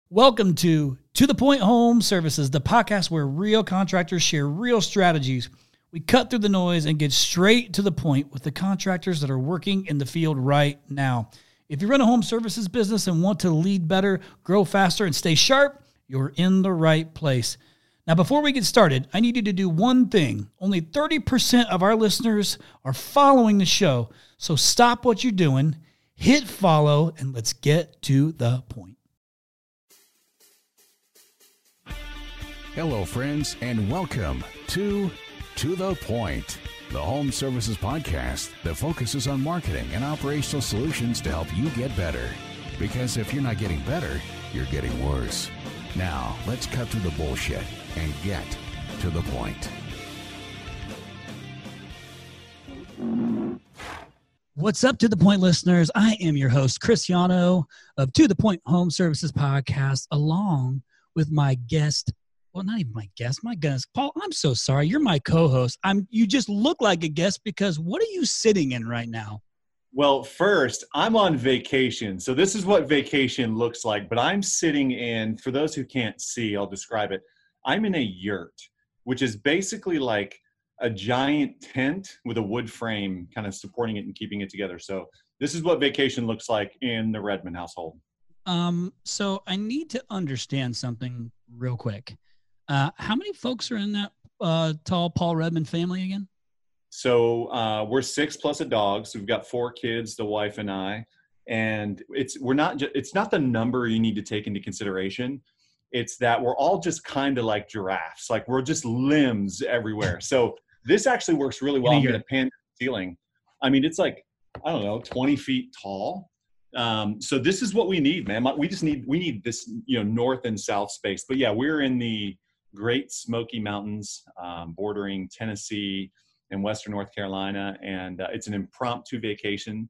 Welcome to the Point Home Services, the podcast where real contractors share real strategies. We cut through the noise and get straight to the point with the contractors that are working in the field right now. If you run a home services business and want to lead better, grow faster, and stay sharp, you're in the right place. Now, before we get started, I need you to do one thing. Only 30% of our listeners are following the show. So stop what you're doing, hit follow, and let's get to the point. Hello, friends, and welcome to the Point, the home services podcast that focuses on marketing and operational solutions to help you get better. Because if you're not getting better, you're getting worse. Now, let's cut through the bullshit and get to the point. What's up, To The Point listeners? I am your host, Chris Yano of To The Point Home Services Podcast, along with my guest. Well, not even my guest. My goodness, Paul, I'm so sorry. You're my co-host. You just look like a guest because what are you sitting in right now? Well, first, I'm on vacation. So this is what vacation looks like. But I'm sitting in, for those who can't see, I'll describe it. I'm in a yurt, which is basically like a giant tent with a wood frame kind of supporting it and keeping it together. So this is what vacation looks like in the Redmond household. So I need to understand something real quick. How many folks are in that tall Paul Redmond family again? So we're 6 plus a dog. So we've got 4 kids, the wife and I. And it's not the number you need to take into consideration. It's that we're all just kind of like giraffes. Like we're just limbs everywhere. So this actually works really well. I'm in a pan ceiling. I mean, it's like, I don't know, 20 feet tall. So this is what we need, man. We need this, north and south space. But yeah, we're in the Great Smoky Mountains, bordering Tennessee and Western North Carolina. And it's an impromptu vacation.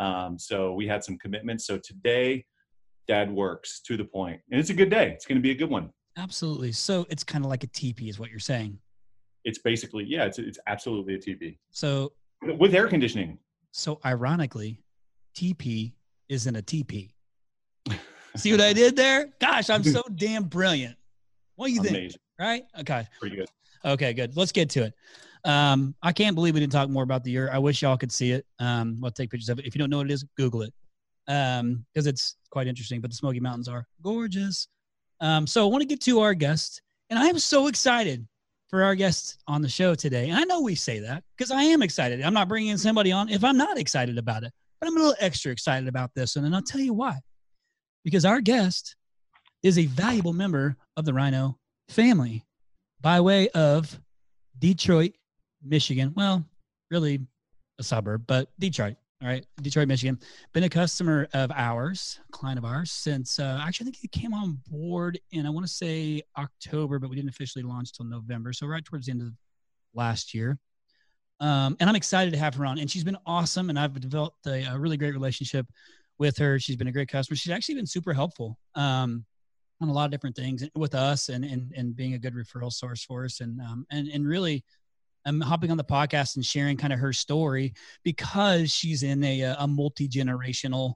So we had some commitments. So today, Dad works to the point. And it's a good day. It's going to be a good one. Absolutely. So it's kind of like a teepee is what you're saying. It's basically, it's absolutely a teepee. So with air conditioning. So ironically, teepee isn't a teepee. See what I did there? Gosh, I'm so damn brilliant. What do you think? Right? Okay. Pretty good. Okay, good. Let's get to it. I can't believe we didn't talk more about the yurt. I wish y'all could see it. We'll take pictures of it. If you don't know what it is, Google it. Because it's quite interesting, but the Smoky Mountains are gorgeous. So I want to get to our guest, and I am so excited for our guest on the show today. And I know we say that because I am excited. I'm not bringing somebody on if I'm not excited about it, but I'm a little extra excited about this. And I'll tell you why. Because our guest is a valuable member of the Rhino family by way of Detroit, Michigan. Well, really a suburb, but Detroit. All right. Detroit, Michigan. Been a customer of ours, a client of ours since, actually, I think he came on board in, I want to say October, but we didn't officially launch till November. So right towards the end of last year. And I'm excited to have her on. And she's been awesome. And I've developed a really great relationship with her. She's been a great customer. She's actually been super helpful on a lot of different things with us and being a good referral source for us. And really, I'm hopping on the podcast and sharing kind of her story because she's in a multi-generational,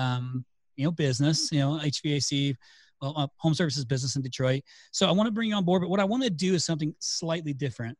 business, HVAC, home services business in Detroit. So I want to bring you on board, but what I want to do is something slightly different.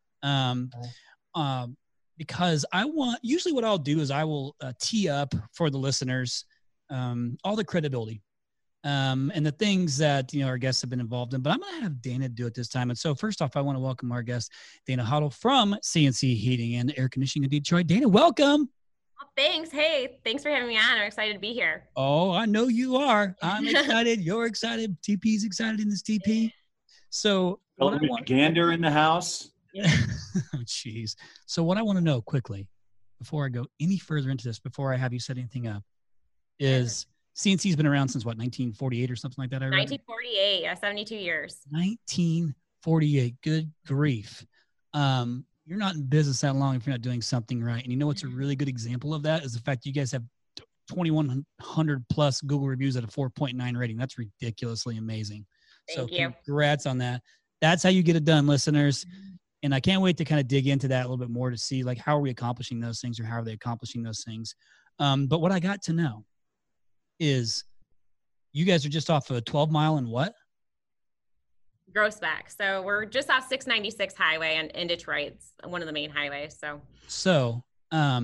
Because usually what I'll do is I will tee up for the listeners all the credibility and the things that, our guests have been involved in, but I'm going to have Dana do it this time. And so first off, I want to welcome our guest, Dana Huddle from CNC Heating and Air Conditioning in Detroit. Dana, welcome. Oh, thanks. Hey, thanks for having me on. I'm excited to be here. Oh, I know you are. I'm excited. You're excited. TP's excited in this TP. So Gander in the house. Oh, geez. So what I want to know quickly, before I go any further into this, before I have you set anything up, is CNC's been around since what, 1948 or something like that? 1948, yeah, 72 years. 1948, good grief. You're not in business that long if you're not doing something right. And you know what's a really good example of that is the fact that you guys have 2,100 plus Google reviews at a 4.9 rating. That's ridiculously amazing. Thank you. Congrats on that. That's how you get it done, listeners. And I can't wait to kind of dig into that a little bit more to see, like, how are we accomplishing those things or how are they accomplishing those things? But what I got to know is You guys are just off of a 12-mile and what? Grossbeck. So we're just off 696 highway in Detroit. It's one of the main highways. So, I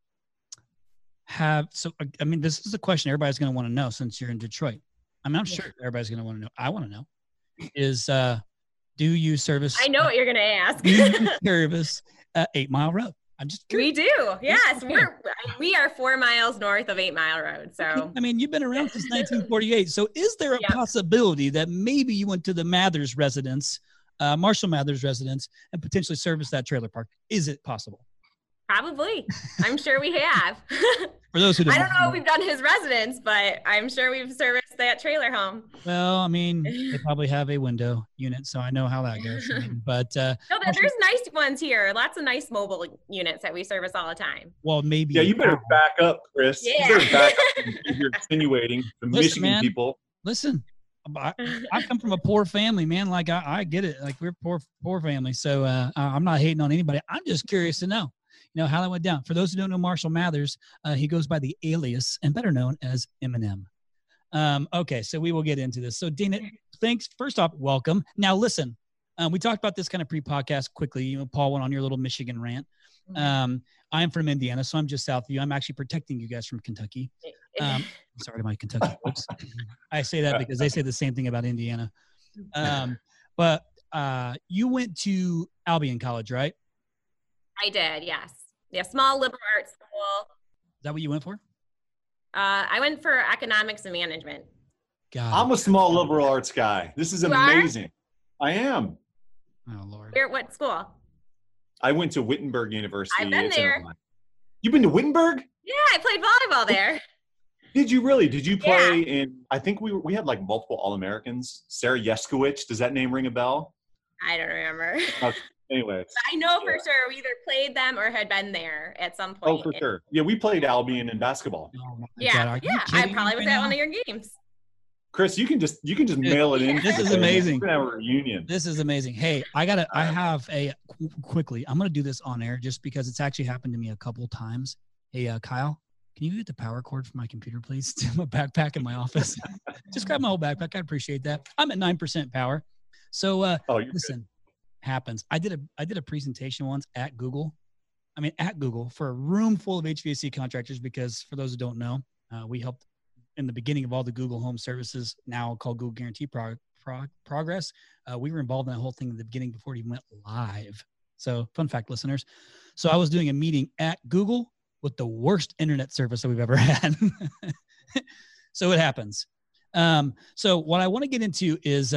mean, this is a question everybody's going to want to know since you're in Detroit. I mean, I'm sure everybody's going to want to know. I want to know is, do you service? I know what you're going to ask. Do you service 8 Mile Road? I'm just curious. We do. Yes. We are 4 miles north of 8 Mile Road. So, I mean, you've been around since 1948. So is there a possibility that maybe you went to the Mathers residence, Marshall Mathers residence, and potentially serviced that trailer park? Is it possible? Probably. I'm sure we have. For those who don't I don't know if we've done his residence, but I'm sure we've serviced that trailer home. Well, I mean, they probably have a window unit, so I know how that goes. I mean, but no, there's nice ones here. Lots of nice mobile units that we service all the time. Well, maybe. Yeah, you better back up, Chris. Yeah. You better back up. You're insinuating the Michigan people. Listen, I come from a poor family, man. Like I get it. Like we're poor family, so I'm not hating on anybody. I'm just curious to know. You know how that went down. For those who don't know Marshall Mathers, he goes by the alias and better known as Eminem. Okay, so we will get into this. So Dana, thanks. First off, welcome. Now listen, we talked about this kind of pre-podcast quickly. You know, Paul went on your little Michigan rant. I'm from Indiana, so I'm just south of you. I'm actually protecting you guys from Kentucky. Sorry to my Kentucky folks. I say that because they say the same thing about Indiana. But you went to Albion College, right? I did, yes. Yeah, small liberal arts school. Is that what you went for? I went for economics and management. I'm a small liberal arts guy. This is amazing. I am. Oh, Lord. What school? I went to Wittenberg University. I've been there. You've been to Wittenberg? Yeah, I played volleyball there. Did you really? Did you play in, I think we had like multiple All-Americans. Sarah Yeskowicz, does that name ring a bell? I don't remember. Anyway. I know for sure we either played them or had been there at some point. Oh, for sure. Yeah, we played Albion in basketball. Oh, yeah. I probably was at one of your games. Chris, you can just mail it in. This is amazing. We're gonna have a reunion. This is amazing. Hey, I have quickly. I'm gonna do this on air just because it's actually happened to me a couple times. Hey, Kyle, can you get the power cord for my computer, please? To my backpack in my office. Just grab my whole backpack. I appreciate that. I'm at 9% power. So listen. Good. Happens. I did a presentation once at Google. For a room full of HVAC contractors, because for those who don't know, we helped in the beginning of all the Google Home services, now called Google Guarantee Progress. We were involved in that whole thing in the beginning before it even went live. So fun fact, listeners. So I was doing a meeting at Google with the worst internet service that we've ever had. So it happens. So what I want to get into is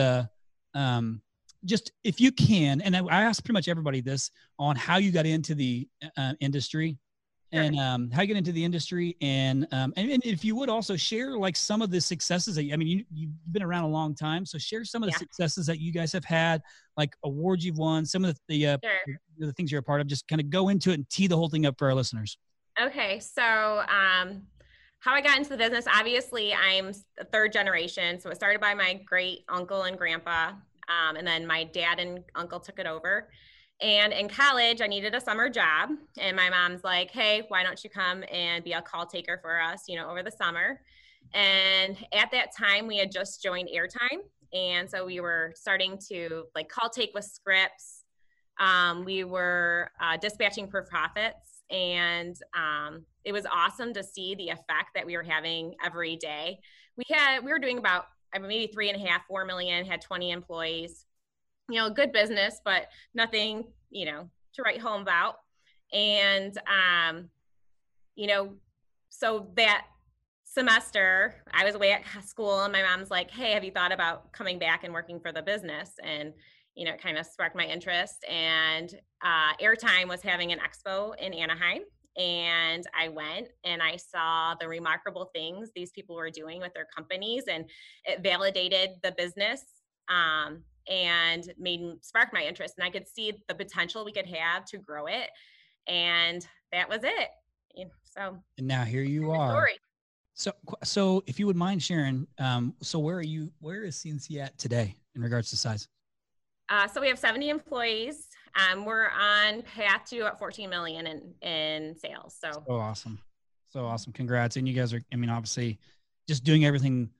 just if you can, and I asked pretty much everybody this on how you got into the industry, and how you get into the industry, and if you would also share like some of the successes that you've been around a long time, so share some of the successes that you guys have had, like awards you've won, some of the things you're a part of. Just kind of go into it and tee the whole thing up for our listeners. Okay, so how I got into the business, obviously I'm a third generation, so it started by my great uncle and grandpa. And then my dad and uncle took it over. And in college, I needed a summer job. And my mom's like, hey, why don't you come and be a call taker for us, over the summer? And at that time, we had just joined Airtime. And so we were starting to like call take with scripts. We were dispatching for profits. And it was awesome to see the effect that we were having every day. We were doing about maybe 3.5, 4 million, had 20 employees, good business, but nothing, to write home about. And, so that semester I was away at school and my mom's like, hey, have you thought about coming back and working for the business? And, it kind of sparked my interest. And Airtime was having an expo in Anaheim. And I went and I saw the remarkable things these people were doing with their companies, and it validated the business and sparked my interest. And I could see the potential we could have to grow it. And that was it. So and now here you are. So if you would mind sharing, so where is CNC at today in regards to size? So we have 70 employees. We're on path to about 14 million in sales. So awesome. So awesome. Congrats. And you guys are, obviously just doing everything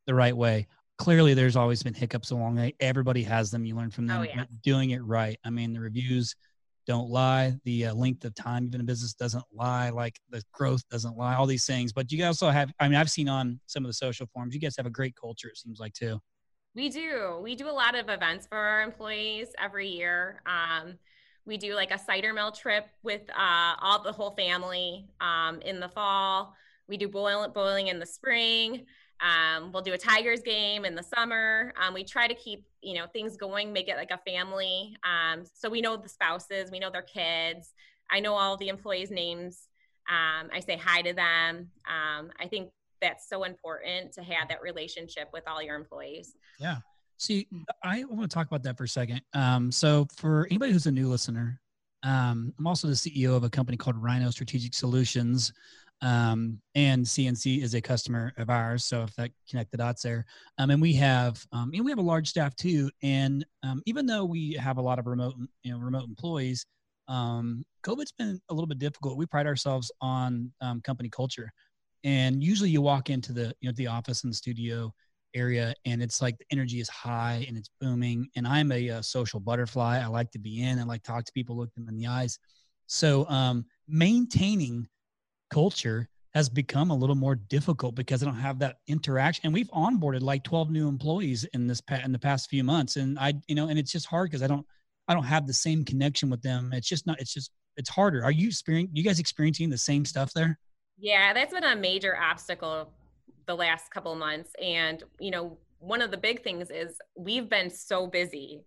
the right way. Clearly, there's always been hiccups along the way. Everybody has them. You learn from them. Oh, yeah. But doing it right. I mean, the reviews don't lie. The length of time you've been in business doesn't lie. Like the growth doesn't lie. All these things. But you guys also have, I mean, I've seen on some of the social forums, you guys have a great culture, it seems like, too. We do. We do a lot of events for our employees every year. We do like a cider mill trip with the whole family in the fall. We do bowling in the spring. We'll do a Tigers game in the summer. We try to keep, things going, make it like a family. So we know the spouses, we know their kids. I know all the employees' names. I say hi to them. I think that's so important to have that relationship with all your employees. Yeah. See, I want to talk about that for a second. So for anybody who's a new listener, I'm also the CEO of a company called Rhino Strategic Solutions. And CNC is a customer of ours. So if that connect the dots there, and we have a large staff too. And even though we have a lot of remote employees, COVID's been a little bit difficult. We pride ourselves on company culture. And usually you walk into the office and studio area and it's like the energy is high and it's booming. And I'm a social butterfly. I like to be in, I like to talk to people, look them in the eyes. So maintaining culture has become a little more difficult because I don't have that interaction. And we've onboarded like 12 new employees in the past few months. And and it's just hard because I don't have the same connection with them. It's harder. Are you guys experiencing the same stuff there? Yeah, that's been a major obstacle the last couple of months. And, one of the big things is we've been so busy.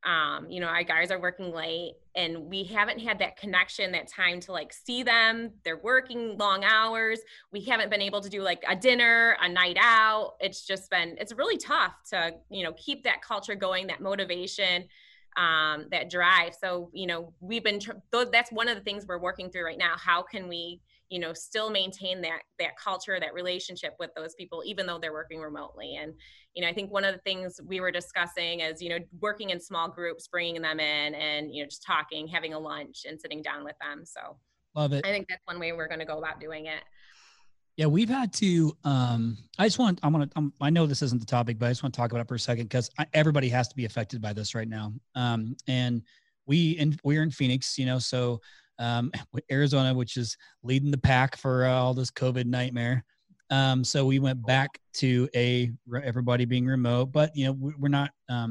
Our guys are working late and we haven't had that connection, that time to like see them. They're working long hours. We haven't been able to do like a dinner, a night out. It's really tough to, keep that culture going, that motivation, that drive. So, that's one of the things we're working through right now. How can we, still maintain that culture, that relationship with those people, even though they're working remotely? And, I think one of the things we were discussing is, working in small groups, bringing them in and, just talking, having a lunch and sitting down with them. So love it. I think that's one way we're going to go about doing it. Yeah, we've had to, I know this isn't the topic, but I just want to talk about it for a second because everybody has to be affected by this right now. And we're in Phoenix, so Arizona, which is leading the pack for all this COVID nightmare. So we went back to everybody being remote, but we're not,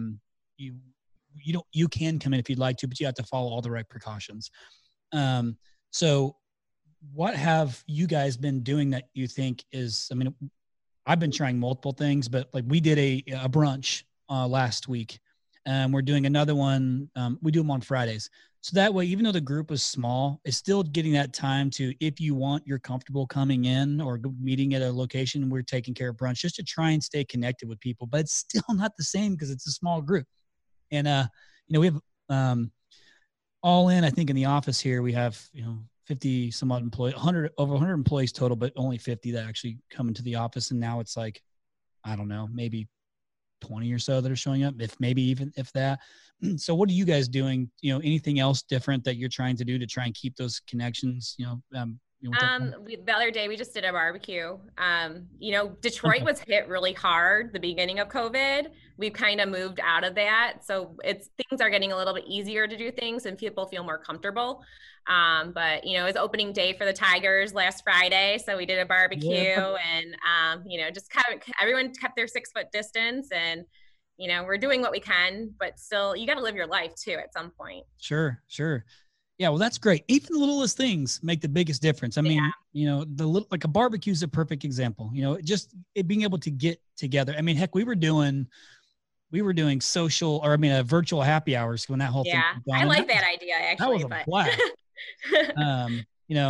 you can come in if you'd like to, but you have to follow all the right precautions. So what have you guys been doing that you think is, I've been trying multiple things, but like we did a brunch last week and we're doing another one. We do them on Fridays. So that way, even though the group is small, it's still getting that time to, if you want, you're comfortable coming in or meeting at a location, we're taking care of brunch just to try and stay connected with people, but it's still not the same because it's a small group. And, we have all in, I think in the office here, we have, 50 some odd employees, over 100 employees total, but only 50 that actually come into the office. And now it's like, I don't know, maybe 20 or so that are showing up, if that. So what are you guys doing? Anything else different that you're trying to do to try and keep those connections? The other day we just did a barbecue. Detroit was hit really hard the beginning of COVID. We've kind of moved out of that, so things are getting a little bit easier to do things, and people feel more comfortable. But it was opening day for the Tigers last Friday, so we did a barbecue, and just kind of everyone kept their 6 foot distance, and we're doing what we can, but still, you got to live your life too at some point. Sure. Yeah, well, that's great. Even the littlest things make the biggest difference. Like a barbecue is a perfect example. Just being able to get together. Heck, we were doing social, or virtual happy hours when that whole thing. Yeah, I like that idea actually. That was a blast.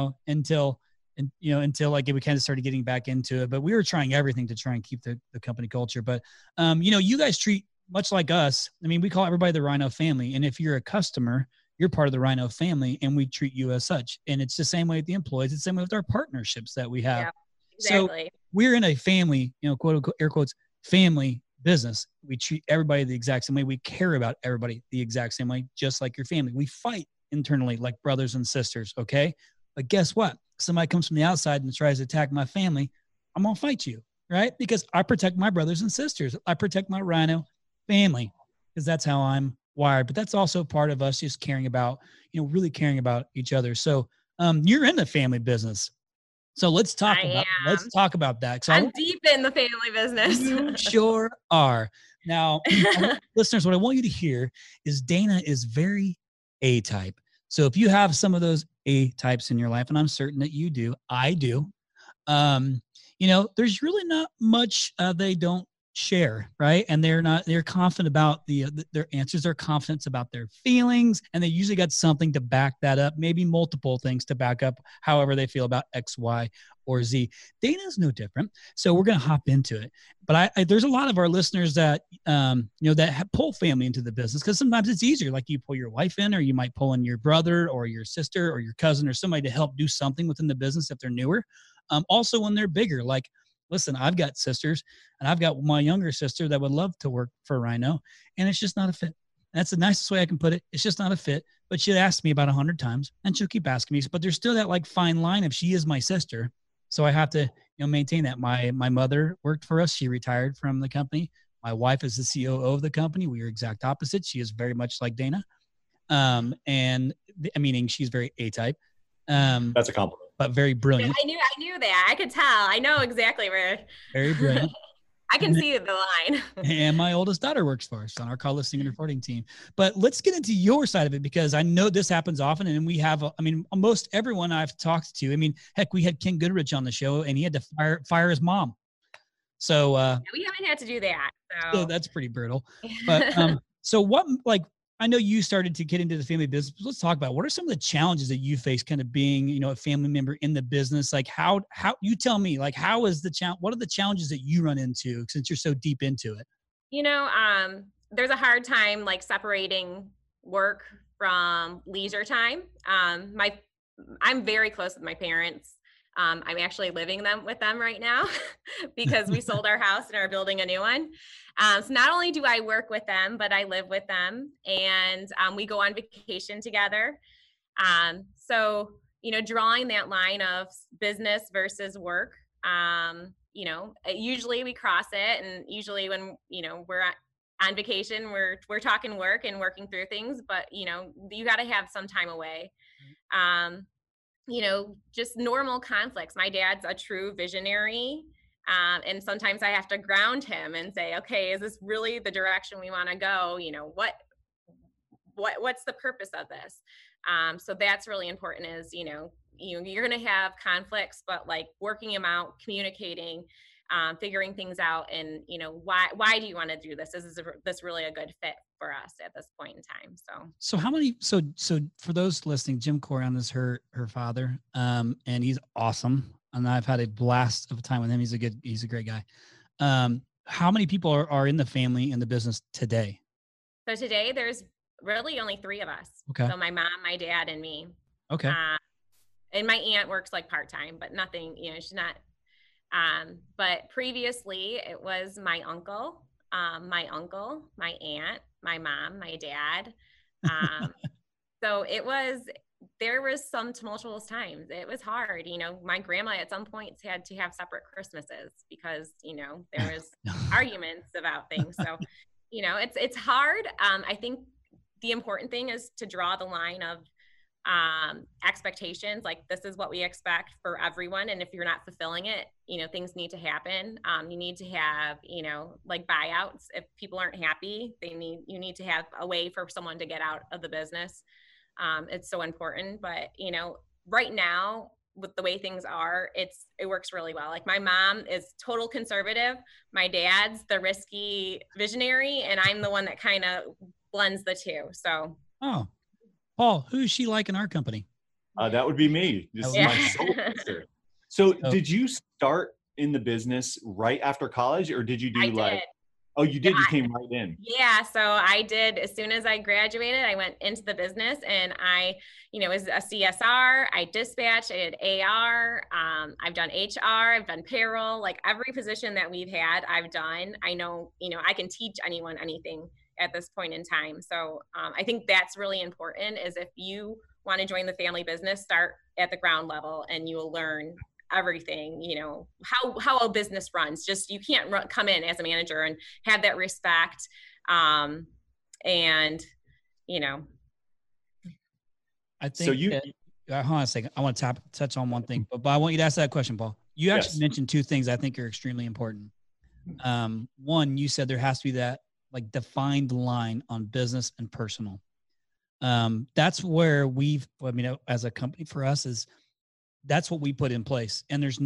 Until like we kind of started getting back into it, but we were trying everything to try and keep the company culture. But you guys treat much like us. We call everybody the Rhino family, and if you're a customer, you're part of the Rhino family, and we treat you as such. And it's the same way with the employees. It's the same way with our partnerships that we have. Yeah, exactly. So we're in a family, quote unquote, air quotes, family business. We treat everybody the exact same way. We care about everybody the exact same way, just like your family. We fight internally like brothers and sisters. Okay. But guess what? Somebody comes from the outside and tries to attack my family, I'm going to fight you. right? Because I protect my brothers and sisters. I protect my Rhino family because that's how I'm wired. But that's also part of us just caring about, really caring about each other. So you're in the family business. So let's talk about that. So I'm deep in the family business. You sure are. Now, listeners, what I want you to hear is Dana is very A-type. So if you have some of those A-types in your life, and I'm certain that you do, I do, there's really not much they don't share, right? And they're confident about their answers, they're confident about their feelings, and they usually got something to back that up, maybe multiple things to back up however they feel about X, Y, or Z. Dana's no different. So we're going to hop into it. But there's a lot of our listeners that, that pull family into the business because sometimes it's easier. Like you pull your wife in, or you might pull in your brother or your sister or your cousin or somebody to help do something within the business if they're newer. Also when they're bigger, like, listen, I've got sisters and I've got my younger sister that would love to work for Rhino, and it's just not a fit. That's the nicest way I can put it. It's just not a fit, but she'll ask me about 100 times and she'll keep asking me, but there's still that like fine line of she is my sister. So I have to, maintain that. My mother worked for us. She retired from the company. My wife is the COO of the company. We are exact opposites. She is very much like Dana. Meaning she's very A-type. That's a compliment. But very brilliant. I knew that. I could tell. I know exactly where. Very brilliant. I can see the line. And my oldest daughter works for us on our call listening and reporting team. But let's get into your side of it, because I know this happens often. And we have, almost everyone I've talked to, heck, we had Ken Goodrich on the show and he had to fire his mom. So we haven't had to do that. So that's pretty brutal. But so what, I know you started to get into the family business. Let's talk about what are some of the challenges that you face kind of being, a family member in the business? Like how you tell me, like, how is what are the challenges that you run into since you're so deep into it? There's a hard time like separating work from leisure time. I'm very close with my parents. I'm actually living with them right now because we sold our house and are building a new one. So not only do I work with them, but I live with them, and we go on vacation together. So, drawing that line of business versus work, usually we cross it, and usually when, we're on vacation, we're talking work and working through things, but, you got to have some time away. Just normal conflicts. My dad's a true visionary. And sometimes I have to ground him and say, okay, is this really the direction we want to go? What's the purpose of this? So that's really important is, you're going to have conflicts, but like working them out, communicating, figuring things out, and, why do you want to do this? Is this really a good fit for us at this point in time? So how many, so for those listening, Jim Corian is her father. And he's awesome. And I've had a blast of a time with him. He's a great guy. How many people are in the family in the business today? So today there's really only 3 of us. Okay. So my mom, my dad, and me. Okay. And my aunt works like part-time, but nothing, she's not. But previously it was my uncle, my aunt, my mom, my dad. So there was some tumultuous times. It was hard. My grandma at some points had to have separate Christmases because, there was arguments about things. So, it's hard. I think the important thing is to draw the line of expectations. Like, this is what we expect for everyone. And if you're not fulfilling it, things need to happen. You need to have, like buyouts. If people aren't happy, you need to have a way for someone to get out of the business. It's so important, but right now with the way things are, it works really well. Like my mom is total conservative. My dad's the risky visionary, and I'm the one that kind of blends the two. So. Oh, Paul, who is she like in our company? That would be me. This is my soul sister. So did you start in the business right after college, or did you do did. Oh, you did? You came right in. Yeah. So I did. As soon as I graduated, I went into the business, and I, was a CSR, I dispatched, I did AR. I've done HR, I've done payroll, like every position that we've had, I've done. I know, I can teach anyone anything at this point in time. So I think that's really important, is if you want to join the family business, start at the ground level and you will learn everything, how a business runs. Just, you can't come in as a manager and have that respect. And, I think hold on a second. I want to touch on one thing, but I want you to ask that question, Paul. You actually mentioned two things I think are extremely important. One, you said there has to be that like defined line on business and personal. That's where as a company for us that's what we put in place. And it's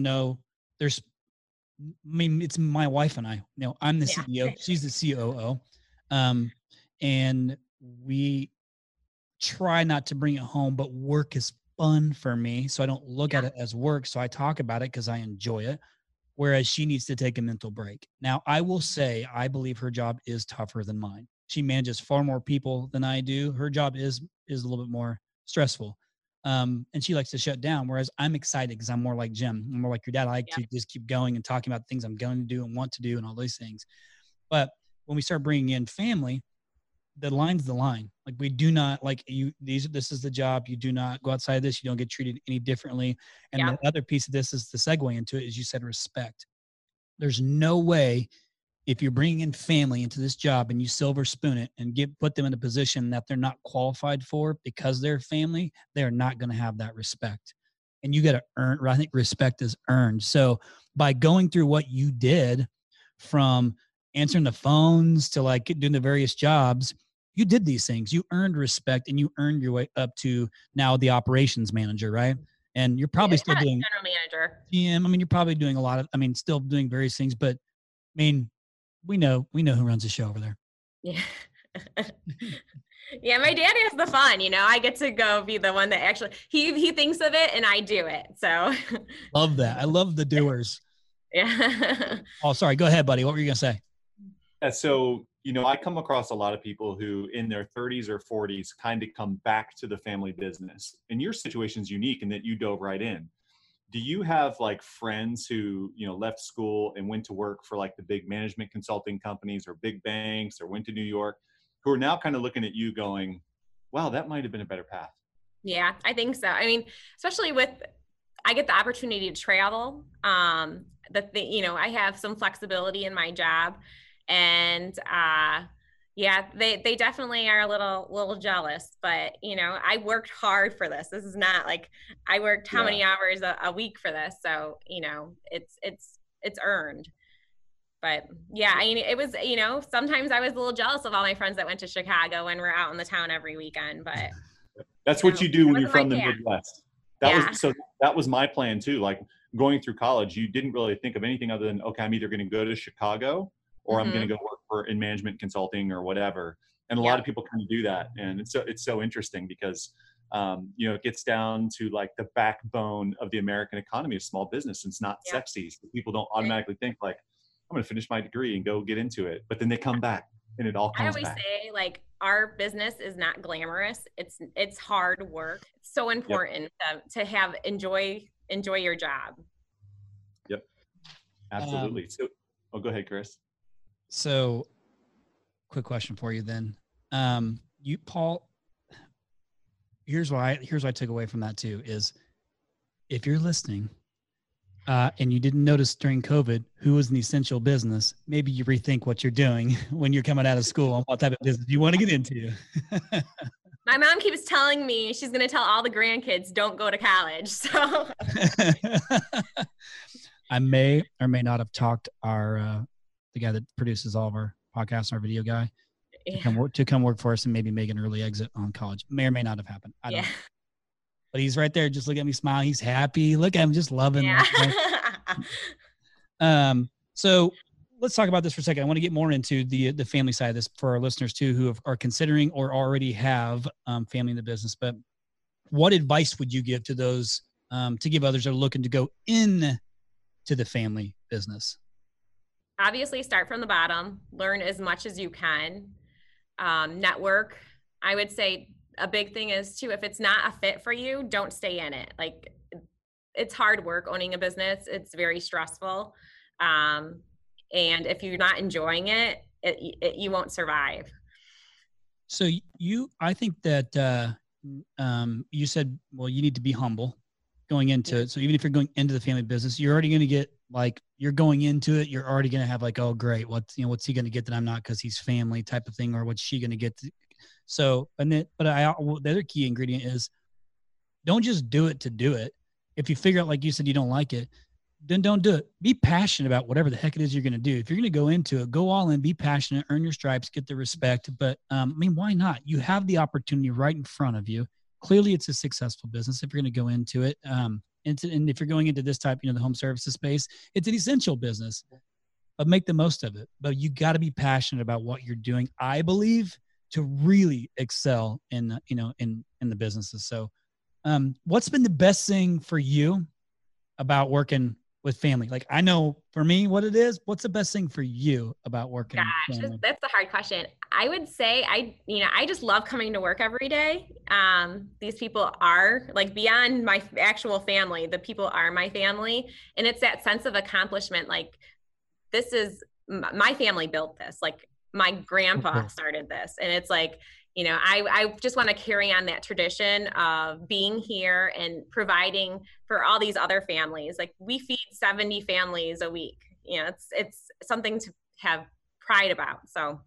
my wife and I, I'm the CEO, she's the COO. And we try not to bring it home, but work is fun for me. So I don't look at it as work. So I talk about it because I enjoy it. Whereas she needs to take a mental break. Now, I will say, I believe her job is tougher than mine. She manages far more people than I do. Her job is a little bit more stressful. And she likes to shut down. Whereas I'm excited because I'm more like Jim. I'm more like your dad. I like to just keep going and talking about things I'm going to do and want to do and all those things. But when we start bringing in family, the line's the line. Like, we do not this is the job. You do not go outside of this. You don't get treated any differently. And the other piece of this is the segue into it, is you said respect. There's no way, if you're bringing in family into this job and you silver spoon it and put them in a position that they're not qualified for because they're family, they're not going to have that respect. And you got to earn, I think respect is earned. So by going through what you did, from answering the phones to like doing the various jobs, you did these things. You earned respect and you earned your way up to now the operations manager, right? And you're probably still doing general manager. Yeah, you're probably doing a lot of, still doing various things, but we know who runs the show over there. Yeah. Yeah, my dad has the fun, I get to go be the one that actually, he thinks of it and I do it. So love that. I love the doers. Yeah. Oh, sorry. Go ahead, buddy. What were you going to say? So, I come across a lot of people who in their 30s or 40s kind of come back to the family business. And your situation is unique in that you dove right in. Do you have like friends who, left school and went to work for like the big management consulting companies or big banks or went to New York, who are now kind of looking at you going, wow, that might have been a better path? Yeah, I think so. Especially I get the opportunity to travel. I have some flexibility in my job. And they definitely are a little jealous, but I worked hard for this. This is not like I worked how many hours a week for this. So, it's earned. But yeah, it was, sometimes I was a little jealous of all my friends that went to Chicago and were out in the town every weekend, but that's what you do when you're from the Midwest. That was my plan too. Like, going through college, you didn't really think of anything other than, okay, I'm either going to go to Chicago or I'm going to go work in management consulting or whatever. And a lot of people kind of do that. And it's so interesting because, it gets down to like the backbone of the American economy of small business. It's not sexy. So people don't automatically think like, I'm going to finish my degree and go get into it. But then they come back and it all comes back. I always say, like, our business is not glamorous. It's hard work. It's so important to enjoy your job. Yep. Absolutely. Go ahead, Chris. So, quick question for you then. Paul, here's what I took away from that too, is if you're listening and you didn't notice during COVID who was an essential business, maybe you rethink what you're doing when you're coming out of school and what type of business you want to get into. My mom keeps telling me she's going to tell all the grandkids, don't go to college. So I may or may not have talked the guy that produces all of our podcasts, our video guy, to come work for us and maybe make an early exit on college. May or may not have happened. I don't know. But he's right there. Just look at me, smile. He's happy. Look at him, just loving. Yeah. So let's talk about this for a second. I want to get more into the family side of this for our listeners too, who are considering or already have family in the business. But what advice would you give to those to give others that are looking to go in to the family business? Obviously, start from the bottom. Learn as much as you can. Network. I would say a big thing is too, if it's not a fit for you, don't stay in it. Like, it's hard work owning a business. It's very stressful. And if you're not enjoying it, you won't survive. So I think that you said, well, you need to be humble. going into it. So even if you're going into the family business, you're already going to get like, you're going into it, you're already going to have like, oh, great. What's he going to get that I'm not, because he's family type of thing, or what's she going to get? So, the other key ingredient is don't just do it to do it. If you figure out, like you said, you don't like it, then don't do it. Be passionate about whatever the heck it is you're going to do. If you're going to go into it, go all in, be passionate, earn your stripes, get the respect. But why not? You have the opportunity right in front of you. Clearly it's a successful business if you're going to go into it. And if you're going into this type, the home services space, it's an essential business, but make the most of it. But you got to be passionate about what you're doing, I believe, to really excel in the businesses. So what's been the best thing for you about working with family? Like, I know for me what it is. What's the best thing for you about working with family? That's a hard question. I would say I just love coming to work every day. These people are like beyond my actual family. The people are my family. And it's that sense of accomplishment. Like, this is my family built this. Like, my grandpa started this. And it's like, I just want to carry on that tradition of being here and providing for all these other families. Like, we feed 70 families a week. It's something to have pride about. So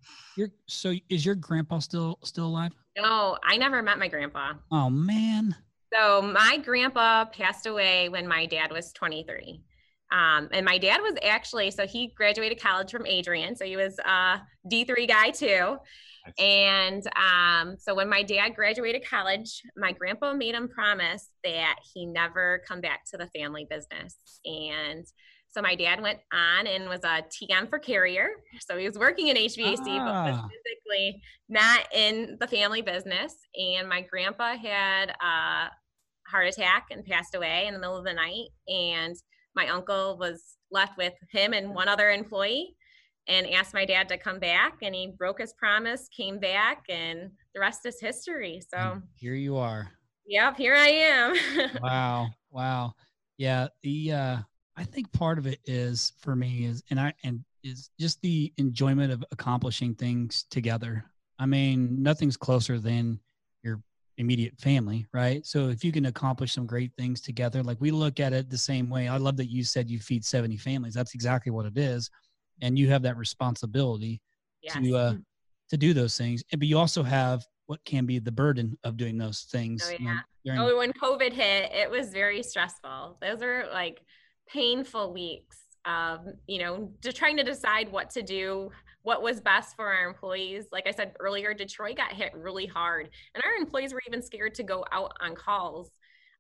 is your grandpa still alive? No, I never met my grandpa. Oh man. So my grandpa passed away when my dad was 23. And my dad was actually, so he graduated college from Adrian. So he was a D3 guy too. And so when my dad graduated college, my grandpa made him promise that he never come back to the family business. And so my dad went on and was a TM for Carrier. So he was working in HVAC, but was physically not in the family business. And my grandpa had a heart attack and passed away in the middle of the night. And my uncle was left with him and one other employee, and asked my dad to come back, and he broke his promise, came back, and the rest is history. So and here you are. Yep, here I am. Wow. Yeah. I think part of it is for me is just the enjoyment of accomplishing things together. I mean, nothing's closer than your immediate family, right? So if you can accomplish some great things together, like we look at it the same way. I love that you said you feed 70 families. That's exactly what it is. And you have that responsibility to do those things. But you also have what can be the burden of doing those things. Oh, yeah. When COVID hit, it was very stressful. Those are like painful weeks of, just trying to decide what to do, what was best for our employees. Like I said earlier, Detroit got hit really hard, and our employees were even scared to go out on calls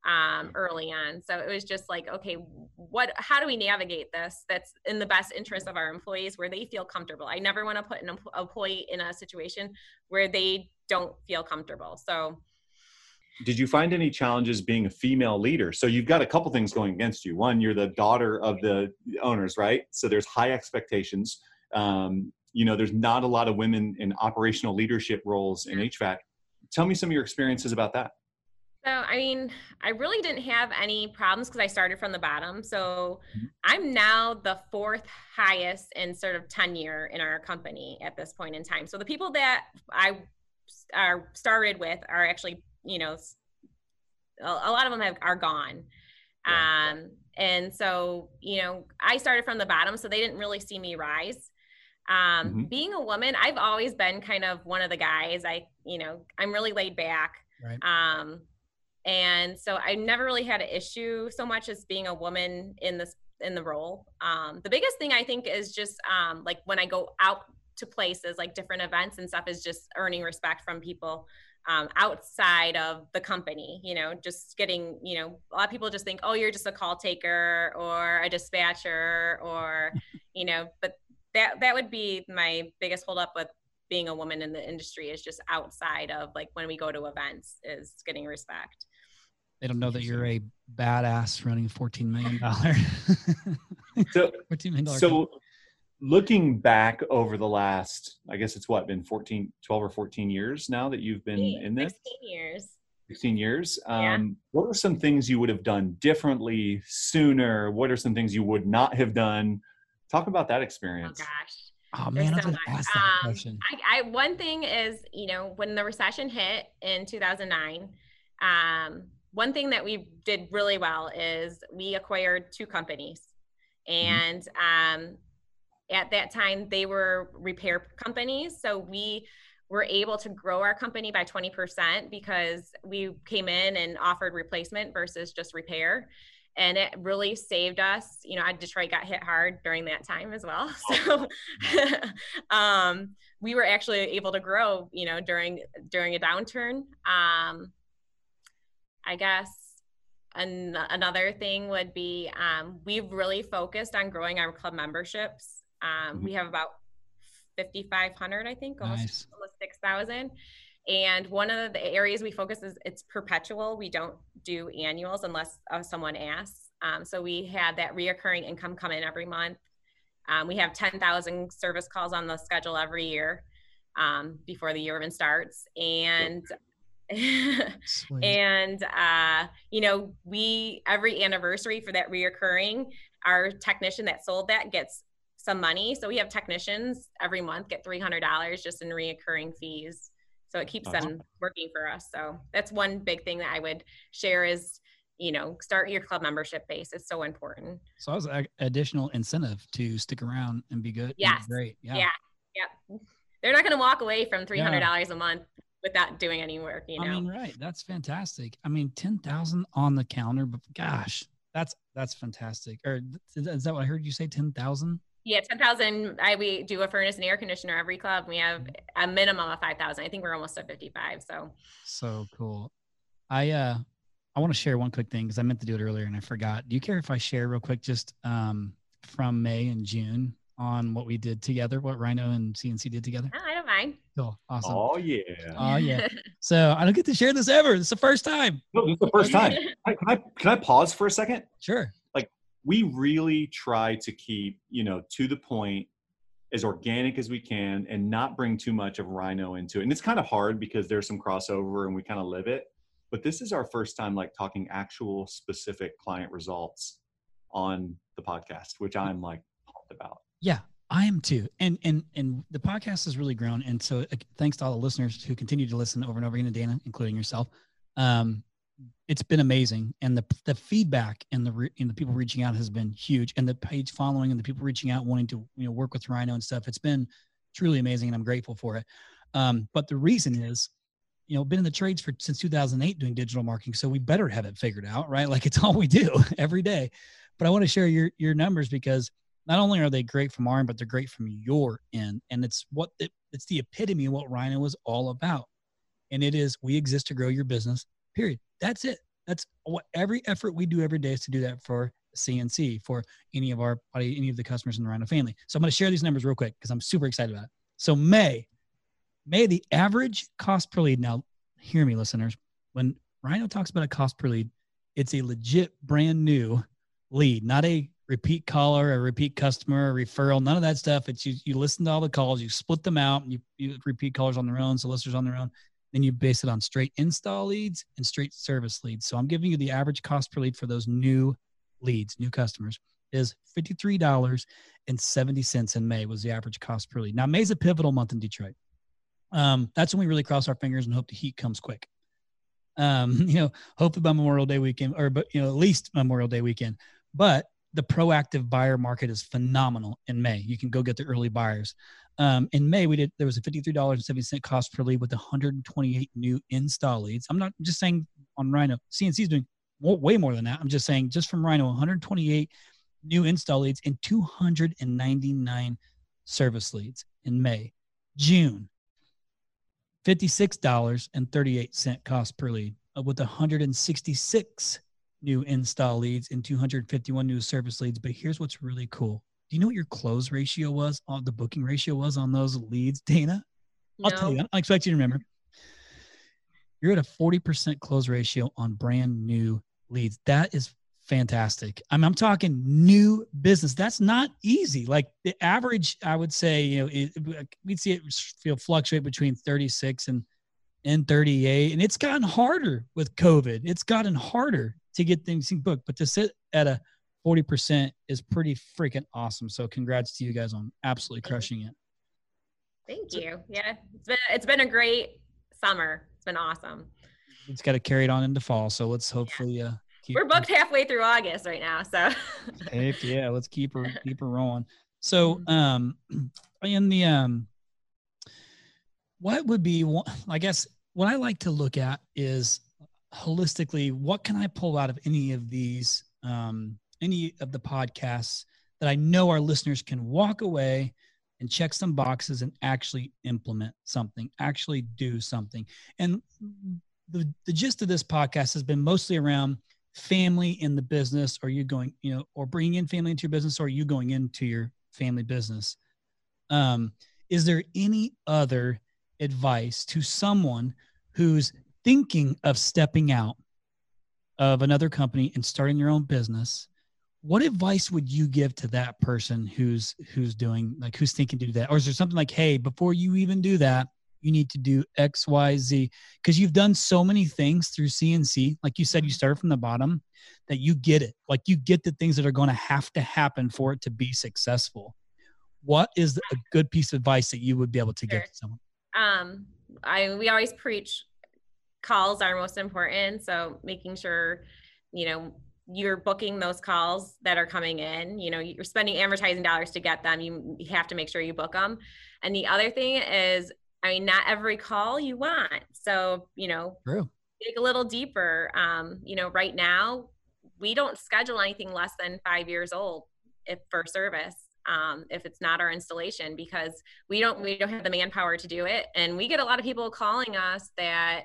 early on. So it was just like, okay, how do we navigate this that's in the best interest of our employees, where they feel comfortable? I never want to put an employee in a situation where they don't feel comfortable. So did you find any challenges being a female leader? So you've got a couple things going against you. One, you're the daughter of the owners, right? So there's high expectations. There's not a lot of women in operational leadership roles in HVAC. Tell me some of your experiences about that. So, I really didn't have any problems because I started from the bottom. So I'm now the fourth highest in sort of tenure in our company at this point in time. So the people that I started with are actually, a lot of them are gone. Yeah. And so, I started from the bottom, so they didn't really see me rise. Being a woman, I've always been kind of one of the guys. I'm really laid back. Right. And so I never really had an issue so much as being a woman in the role. The biggest thing I think is just like when I go out to places like different events and stuff, is just earning respect from people outside of the company, just getting, a lot of people just think, oh, you're just a call taker or a dispatcher or, but that would be my biggest holdup with being a woman in the industry, is just outside of like when we go to events, is getting respect. They don't know that you're a badass running a $14 million. $14 million. So looking back over the last, I guess it's been 12 or 14 years now that you've been in this? 16 years. What are some things you would have done differently sooner? What are some things you would not have done? Talk about that experience. Oh gosh. Oh man, I'm going to ask that question. One thing is, when the recession hit in 2009, one thing that we did really well is we acquired 2 companies. And at that time, they were repair companies. So we were able to grow our company by 20% because we came in and offered replacement versus just repair. And it really saved us. You know, Detroit got hit hard during that time as well. So we were actually able to grow, you know, during a downturn. I guess another thing would be we've really focused on growing our club memberships. We have about 5,500, I think, almost 6,000. And one of the areas we focus is it's perpetual. We don't do annuals unless someone asks. So we have that reoccurring income come in every month. We have 10,000 service calls on the schedule every year before the year even starts. And and you know, every anniversary for that reoccurring, our technician that sold that gets some money. So we have technicians every month get $300 just in reoccurring fees. So it keeps them working for us. So that's one big thing that I would share is, you know, start your club membership base. It's so important. So it's an additional incentive to stick around and be good. Yes. Great. Yeah. Yeah. They're not going to walk away from $300 a month without doing any work, you know? I mean, right. That's fantastic. I mean, 10,000 on the counter, but gosh, that's fantastic. Or is that what I heard you say? 10,000? Yeah, 10,000. We do a furnace and air conditioner every club. We have a minimum of 5,000. I think we're almost at 55. So cool. I want to share one quick thing because I meant to do it earlier and I forgot. Do you care if I share real quick just from May and June on what we did together, what Rhino and CNC did together? Oh, I don't mind. Cool. Awesome. Oh yeah. Oh yeah. So I don't get to share this ever. It's the first time. No, this is the first time. Can I pause for a second? Sure. Like, we really try to keep, you know, to the point, as organic as we can, and not bring too much of Rhino into it. And it's kind of hard because there's some crossover and we kind of live it. But this is our first time like talking actual specific client results on the podcast, which I'm like pumped about. Yeah, I am too. And the podcast has really grown. And so thanks to all the listeners who continue to listen over and over again, Dana, including yourself. It's been amazing. And the feedback and the people reaching out has been huge. And the page following and the people reaching out wanting to, you know, work with Rhino and stuff, it's been truly amazing. And I'm grateful for it. But the reason is, you know, been in the trades since 2008 doing digital marketing. So we better have it figured out, right? Like it's all we do every day. But I want to share your numbers because not only are they great from our end, but they're great from your end. And it's the epitome of what Rhino is all about. And it is, we exist to grow your business, period. That's it. That's what every effort we do every day is to do that for CNC, for any of the customers in the Rhino family. So I'm going to share these numbers real quick because I'm super excited about it. So May, the average cost per lead. Now, hear me, listeners. When Rhino talks about a cost per lead, it's a legit brand new lead, not a repeat caller, a repeat customer, a referral, none of that stuff. It's you listen to all the calls, you split them out, and you repeat callers on their own, solicitors on their own, then you base it on straight install leads and straight service leads. So I'm giving you the average cost per lead for those new leads, new customers, is $53.70 in May was the average cost per lead. Now, May's a pivotal month in Detroit. That's when we really cross our fingers and hope the heat comes quick. Hopefully by Memorial Day weekend, at least Memorial Day weekend. But the proactive buyer market is phenomenal in May. You can go get the early buyers. In May, there was a $53.70 cost per lead with 128 new install leads. I'm not just saying on Rhino. CNC is doing way more than that. I'm just saying just from Rhino, 128 new install leads and 299 service leads in May. June, $56.38 cost per lead with 166 new install leads and 251 new service leads. But here's what's really cool. Do you know what your close ratio was, the booking ratio was on those leads, Dana? I'll tell you. I expect you to remember. You're at a 40% close ratio on brand new leads. That is fantastic. I'm talking new business. That's not easy. Like the average, I would say, we'd see it fluctuate between 36 and 38. And it's gotten harder with COVID. It's gotten harder to get things booked, but to sit at a 40% is pretty freaking awesome. So congrats to you guys on absolutely crushing it. Thank you. Yeah. It's been a great summer. It's been awesome. it's got to carry it on into fall. So let's hopefully we're booked halfway through August right now. So heck yeah, let's keep her rolling. So in the what would be one, I guess what I like to look at is holistically, what can I pull out of any of these any of the podcasts that I know our listeners can walk away and check some boxes and actually implement something, actually do something. And the gist of this podcast has been mostly around family in the business, or you going, or bringing in family into your business, or you going into your family business. Is there any other advice to someone who's thinking of stepping out of another company and starting their own business? What advice would you give to that person who's doing, like, who's thinking to do that? Or is there something like, hey, before you even do that, you need to do X, Y, Z? Because you've done so many things through CNC. Like you said, you started from the bottom, that you get it. Like, you get the things that are going to happen for it to be successful. What is a good piece of advice that you would be able to give to someone? We always preach calls are most important. So making sure, you're booking those calls that are coming in, you're spending advertising dollars to get them. You have to make sure you book them. And the other thing is, not every call you want. So, True. dig a little deeper. Right now we don't schedule anything less than 5 years old for service. If it's not our installation, because we don't have the manpower to do it. And we get a lot of people calling us that,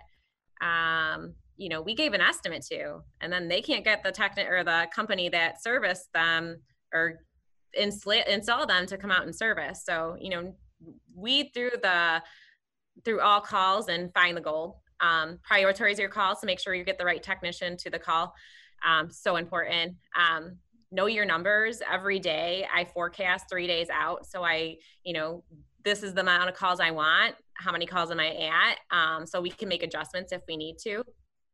we gave an estimate to, and then they can't get the the company that serviced them or install them to come out and service. So, we through all calls and find the gold, prioritize your calls to make sure you get the right technician to the call. So important. Know your numbers every day. I forecast 3 days out. So this is the amount of calls I want. How many calls am I at? So we can make adjustments if we need to.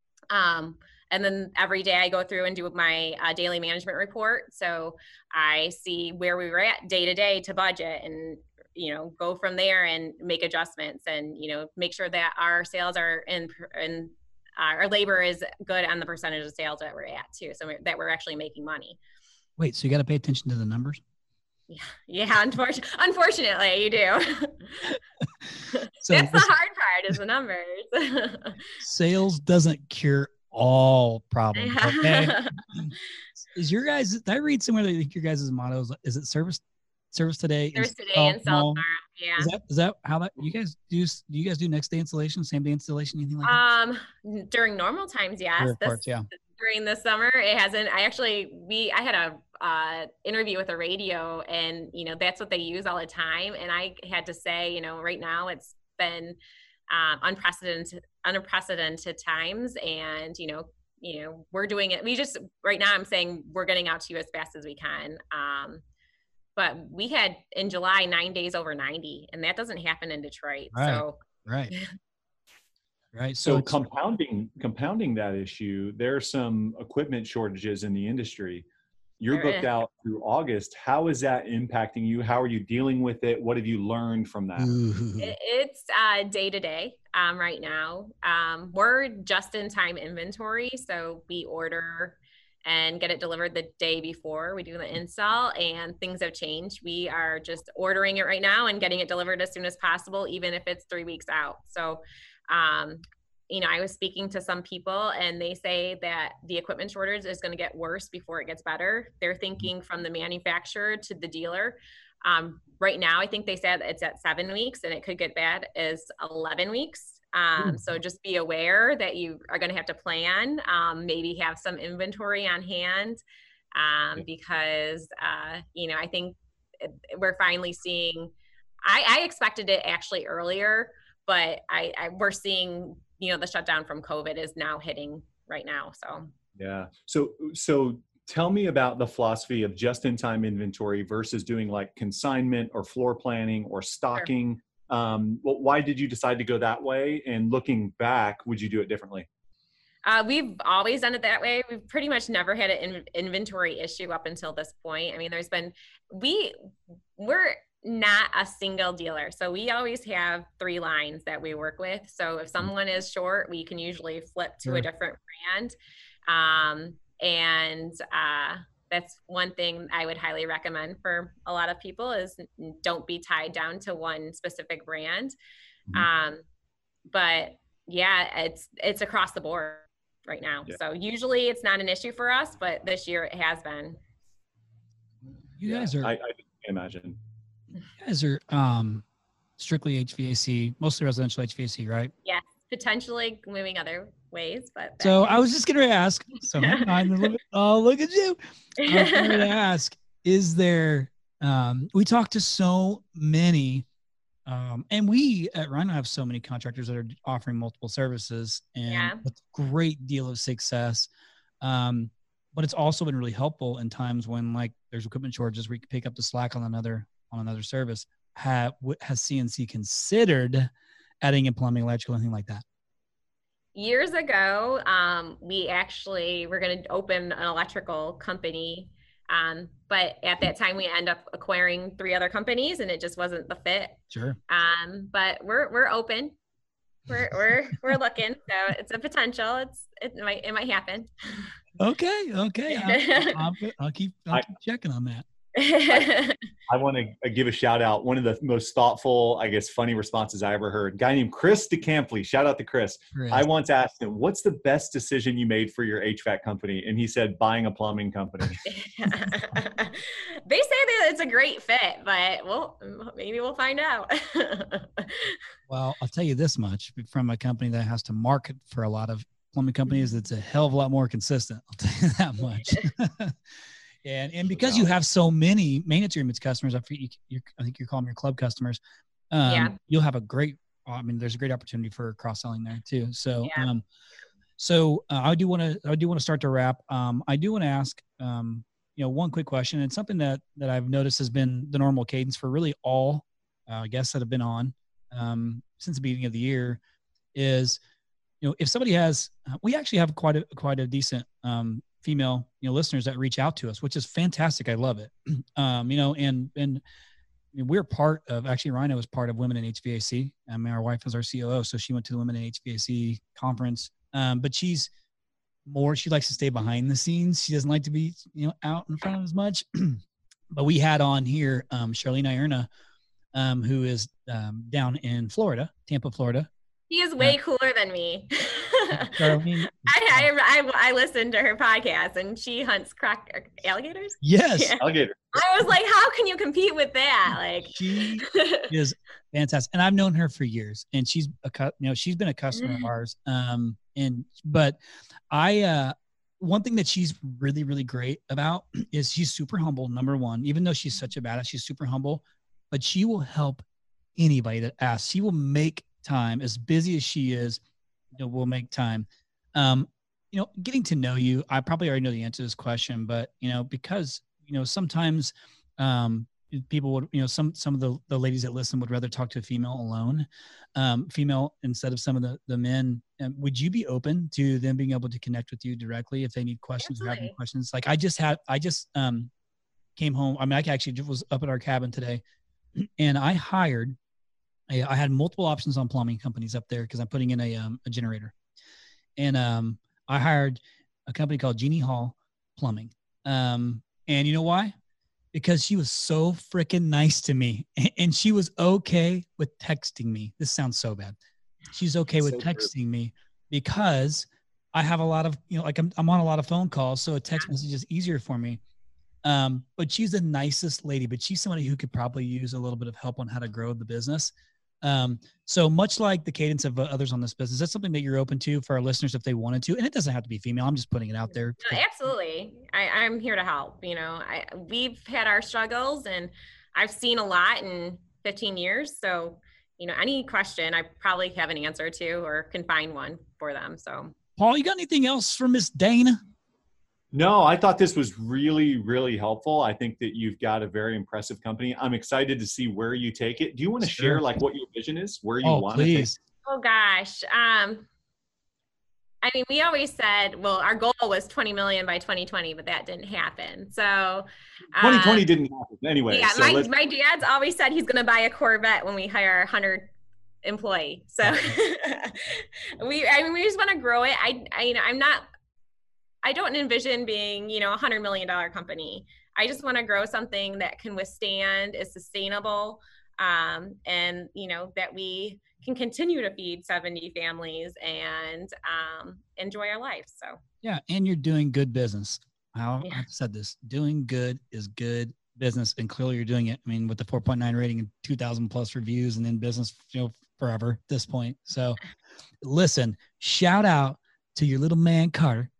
And then every day I go through and do my daily management report. So I see where we were at day to day to budget, and, go from there and make adjustments, and, make sure that our sales are in our labor is good on the percentage of sales that we're at too. So that we're actually making money. Wait, so you got to pay attention to the numbers? Yeah. Unfortunately, you do. So that's the hard part, is the numbers. Sales doesn't cure all problems. Okay. Is your guys? Did I read somewhere that your guys' motto is it service today? Service today and sell tomorrow. Yeah. Is that how that you guys do? Do you guys do next day installation, same day installation, anything like that? During normal times, yes. Sure, of course, yeah. During the summer, it hasn't. I had a interview with a radio, and that's what they use all the time. And I had to say, right now it's been unprecedented times, and we're doing it. Right now I'm saying we're getting out to you as fast as we can. But we had in July 9 days over 90, and that doesn't happen in Detroit. Right. So right. So compounding that issue, there are some equipment shortages in the industry. You're booked out through August. How is that impacting you? How are you dealing with it? What have you learned from that? It's day to day right now. We're just in time inventory. So we order and get it delivered the day before we do the install, and things have changed. We are just ordering it right now and getting it delivered as soon as possible, even if it's 3 weeks out. So, I was speaking to some people, and they say that the equipment shortage is going to get worse before it gets better. They're thinking from the manufacturer to the dealer. Right now, I think they said it's at 7 weeks, and it could get bad as 11 weeks. So just be aware that you are going to have to plan, maybe have some inventory on hand, because, I think we're finally seeing, I expected it actually earlier, but we're seeing, the shutdown from COVID is now hitting right now. So, yeah. So tell me about the philosophy of just-in-time inventory versus doing like consignment or floor planning or stocking. Sure. Why did you decide to go that way? And looking back, would you do it differently? We've always done it that way. We've pretty much never had an inventory issue up until this point. I mean, not a single dealer. So we always have 3 lines that we work with. So if someone is short, we can usually flip to a different brand. That's one thing I would highly recommend for a lot of people is don't be tied down to one specific brand. But yeah, it's across the board right now. Yeah. So usually it's not an issue for us, but this year it has been. You guys are, I can imagine. You guys are strictly HVAC, mostly residential HVAC, right? Yeah, potentially moving other ways, but. So I was just going to ask, so hang on, oh, look at you. I was going to ask, is there, we talked to so many, and we at Rhino have so many contractors that are offering multiple services and with great deal of success. But it's also been really helpful in times when like there's equipment shortages where you can pick up the slack on another service. Has CNC considered adding in plumbing, electrical, anything like that? Years ago, we actually were going to open an electrical company. But at that time we end up acquiring 3 other companies and it just wasn't the fit. Sure. But we're open. We're looking. So it's a potential. It might happen. Okay. I'll keep checking on that. I want to give a shout out. One of the most thoughtful, I guess, funny responses I ever heard. A guy named Chris DeCampley. Shout out to Chris. I once asked him, "What's the best decision you made for your HVAC company?" And he said, "Buying a plumbing company." They say that it's a great fit, but maybe we'll find out. Well, I'll tell you this much from a company that has to market for a lot of plumbing companies, it's a hell of a lot more consistent. I'll tell you that much. And because you have so many maintenance agreements customers, I think you're calling your club customers. You'll have there's a great opportunity for cross-selling there too. So, I do want to start to wrap. I do want to ask, one quick question, and something that I've noticed has been the normal cadence for really all guests that have been on since the beginning of the year is, if somebody has, we actually have quite a decent female, listeners that reach out to us, which is fantastic. I love it. And we're part of, actually Rhino is part of Women in HVAC. Our wife is our COO. So she went to the Women in HVAC conference. But she likes to stay behind the scenes. She doesn't like to be, out in front of as much. But we had on here, Charlene Ierna, who is down in Florida, Tampa, Florida. He is way cooler than me. I listened to her podcast and she hunts alligators. Yes. Yeah. Alligator. I was like, how can you compete with that? Like she is fantastic. And I've known her for years and she's been a customer of ours. But one thing that she's really, really great about is she's super humble. Number one, even though she's such a badass, she's super humble, but she will help anybody that asks. She will make time, as busy as she is, we'll make time. Getting to know you, I probably already know the answer to this question, but because sometimes people would, some of the ladies that listen would rather talk to a female alone, female instead of some of the men. Would you be open to them being able to connect with you directly if they need questions? Absolutely. Or have any questions? Like I just came home. I actually was up at our cabin today, and I had multiple options on plumbing companies up there because I'm putting in a generator. And I hired a company called Jeannie Hall Plumbing. And you know why? Because she was so freaking nice to me. And she was okay with texting me. This sounds so bad. She's okay with texting me because I have a lot of, I'm on a lot of phone calls. So a text message is easier for me. But she's the nicest lady, but she's somebody who could probably use a little bit of help on how to grow the business. So much like the cadence of others on this business, that's something that you're open to for our listeners if they wanted to, and it doesn't have to be female. I'm just putting it out there. No, absolutely. I'm here to help. We've had our struggles and I've seen a lot in 15 years. So, any question I probably have an answer to or can find one for them. So Paul, you got anything else for Miss Dana? No, I thought this was really, really helpful. I think that you've got a very impressive company. I'm excited to see where you take it. Do you want to share what your vision is, where you want to take it? Oh gosh. I mean, we always said, well, our goal was 20 million by 2020, but that didn't happen. So 2020 didn't happen anyway. Yeah, so my dad's always said he's going to buy a Corvette when we hire our 100 employee. So we just want to grow it. I don't envision being, $100 million company. I just want to grow something that can withstand, is sustainable, and that we can continue to feed 70 families and enjoy our life. So yeah, and you're doing good business. I've said this: doing good is good business, and clearly you're doing it. I mean, with the 4.9 rating and 2,000 plus reviews, and in business, forever at this point. So, listen, shout out to your little man Carter,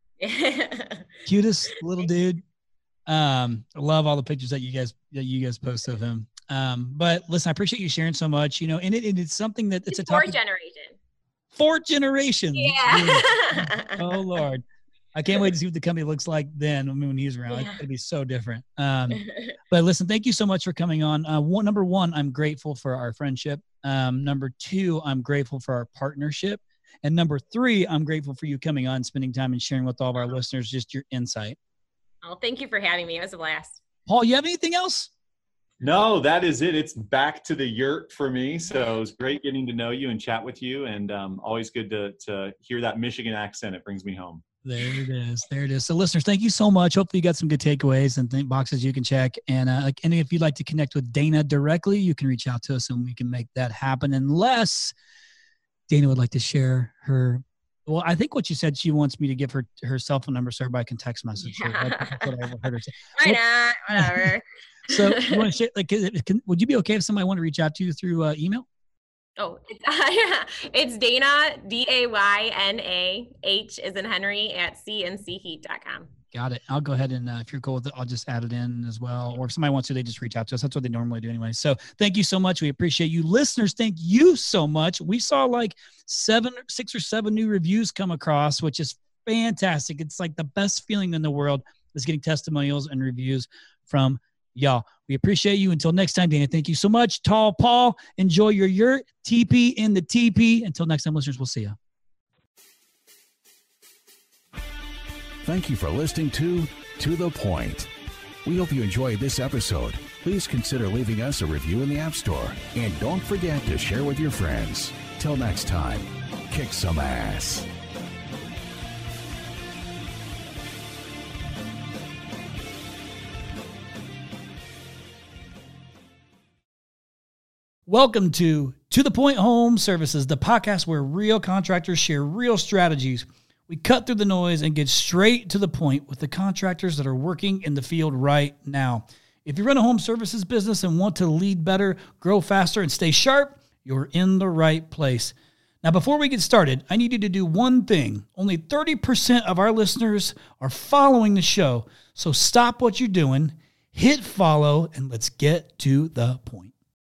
cutest little dude. I love all the pictures that you guys post of him. But listen, I appreciate you sharing so much, and it's something that it's a topic. Fourth generation. Yeah. Oh Lord. I can't wait to see what the company looks like then when he's around. It's going to be so different. But listen, thank you so much for coming on. Number one, I'm grateful for our friendship. Number two, I'm grateful for our partnership. And number three, I'm grateful for you coming on, spending time and sharing with all of our listeners just your insight. Oh, thank you for having me. It was a blast. Paul, you have anything else? No, that is it. It's back to the yurt for me. So it was great getting to know you and chat with you. And always good to hear that Michigan accent. It brings me home. There it is. There it is. So listeners, thank you so much. Hopefully you got some good takeaways and boxes you can check. And if you'd like to connect with Dana directly, you can reach out to us and we can make that happen. Unless Dana would like to share her. Well, I think what you said, she wants me to give her cell phone number so everybody can text message. So that's what I heard her say. Why not? Whatever. So you want to share, would you be okay if somebody wanted to reach out to you through email? Oh, it's Dana, DAYNA, H as in Henry, at cncheat.com. Got it. I'll go ahead and if you're cool with it, I'll just add it in as well. Or if somebody wants to, they just reach out to us. That's what they normally do anyway. So thank you so much. We appreciate you. Listeners, thank you so much. We saw like 6 or 7 new reviews come across, which is fantastic. It's like the best feeling in the world is getting testimonials and reviews from y'all. We appreciate you. Until next time, Dana, thank you so much. Tall Paul, enjoy your yurt. TP in the TP. Until next time, listeners, we'll see you. Thank you for listening to The Point. We hope you enjoyed this episode. Please consider leaving us a review in the App Store. And don't forget to share with your friends. Till next time, kick some ass. Welcome to The Point Home Services, the podcast where real contractors share real strategies. We cut through the noise and get straight to the point with the contractors that are working in the field right now. If you run a home services business and want to lead better, grow faster, and stay sharp, you're in the right place. Now, before we get started, I need you to do one thing. Only 30% of our listeners are following the show. So stop what you're doing, hit follow, and let's get to the point.